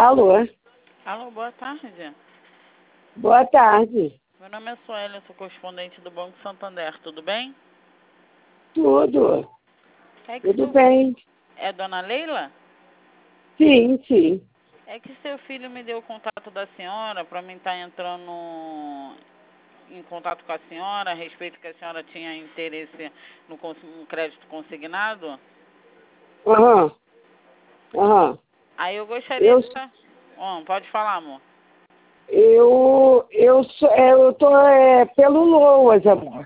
Alô? Alô, boa tarde. Boa tarde. Meu nome é Sueli, sou correspondente do Banco Santander, tudo bem? Tudo. É que Tudo bem? É Dona Leila? Sim, sim. É que seu filho me deu o contato da senhora para mim estar entrando em contato com a senhora a respeito que a senhora tinha interesse no crédito consignado. Aham. Aham. Aí eu gostaria Eu, de estar... pode falar, amor. eu tô pelo Loas, amor.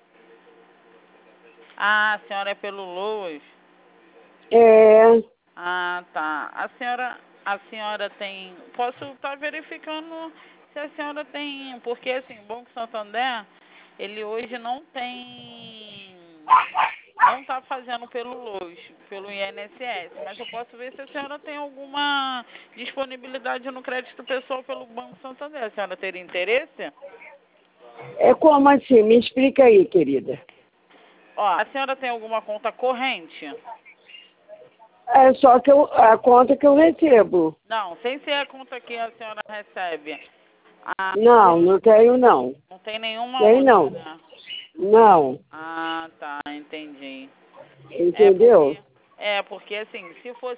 Ah, a senhora é pelo Loas? É, Ah, tá. A senhora tem... Posso estar verificando se a senhora tem... Porque, assim, o Banco Santander, ele hoje não tem... Não está fazendo pelo LOAS, pelo INSS, mas eu posso ver se a senhora tem alguma disponibilidade no crédito pessoal pelo Banco Santander. A senhora teria interesse? é como assim? Me explica aí, querida. Ó, a senhora tem alguma conta corrente? É só que a conta que eu recebo. Não, sem ser a conta que a senhora recebe. Ah, Não, não tenho não. não tem nenhuma Tem outra, não. né? Não. Ah, tá, entendi. É Entendeu? porque, porque assim,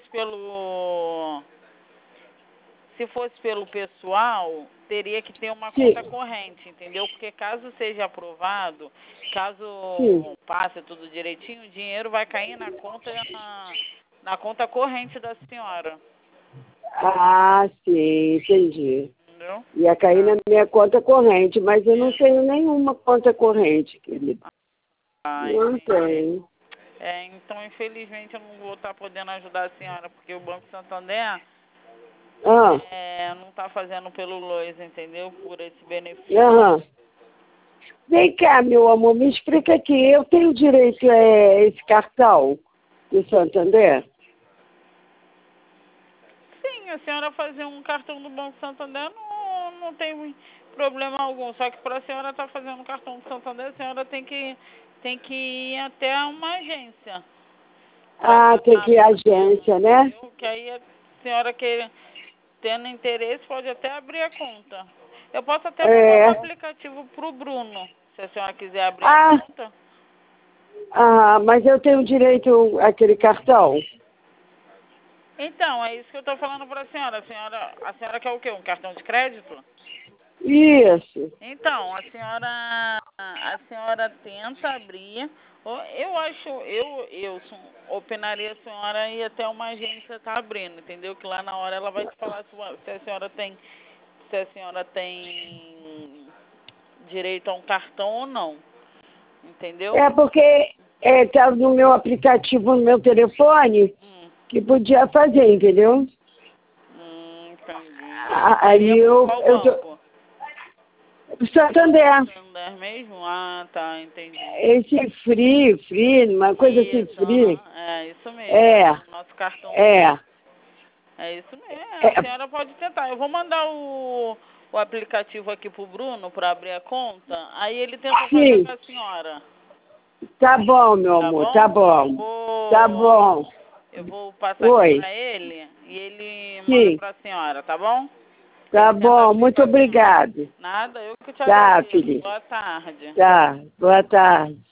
se fosse pelo pessoal, teria que ter uma Sim, conta corrente, entendeu? Porque caso seja aprovado, caso sim. passe tudo direitinho, o dinheiro vai cair na conta corrente da senhora, Ah, sim, entendi. entendeu? Ia cair Ah, na minha conta corrente, mas eu não isso. tenho nenhuma conta corrente, querido. Ah, Não entendi. tenho. Então, infelizmente, eu não vou estar podendo ajudar a senhora, porque o Banco Santander Ah, não está fazendo pelo Lois, entendeu? Por esse benefício. aham. Vem cá, meu amor, me explica aqui. Eu tenho direito a esse cartão do Santander? Sim, a senhora fazer um cartão do Banco Santander não tem problema algum. Só que para a senhora estar fazendo um cartão do Santander, a senhora tem que ir até uma agência para Ah, tem que ir à abrir, agência, né? entendeu? Que aí a senhora tendo interesse pode até abrir a conta. Eu posso até mandar o É. aplicativo para o Bruno, se a senhora quiser abrir a Ah, conta. mas eu tenho direito àquele cartão? Então, é isso que eu estou falando para a senhora. A senhora quer o quê? Um cartão de crédito? Isso. Então, a senhora tenta abrir. Eu acho, opinaria a senhora ir até uma agência estar abrindo, entendeu? Que lá na hora ela vai te falar se a senhora tem direito a um cartão ou não, entendeu? É porque tá no meu aplicativo, no meu telefone, Hum, que podia fazer, entendeu? entendi. Aí Seria por qual eu tô... banco? Santander. Santander mesmo? Ah, tá, entendi. Esse free, uma coisa assim, Isso, free. aham, é isso mesmo. É, Nosso cartãozinho. é, É isso mesmo. A é. senhora pode tentar. Eu vou mandar o aplicativo aqui pro Bruno para abrir a conta. Aí ele tenta fazer Sim, com a senhora. tá bom, meu Tá amor, tá bom? Eu bom. Tá vou, bom. eu vou passar aqui Oi, para ele e ele manda sim, para a senhora, tá bom? tá Ele tenta bom, abrir com muito a senhora. obrigado. Nada, eu que te Tá, agradeço. filho, Boa tarde. tá, boa tarde.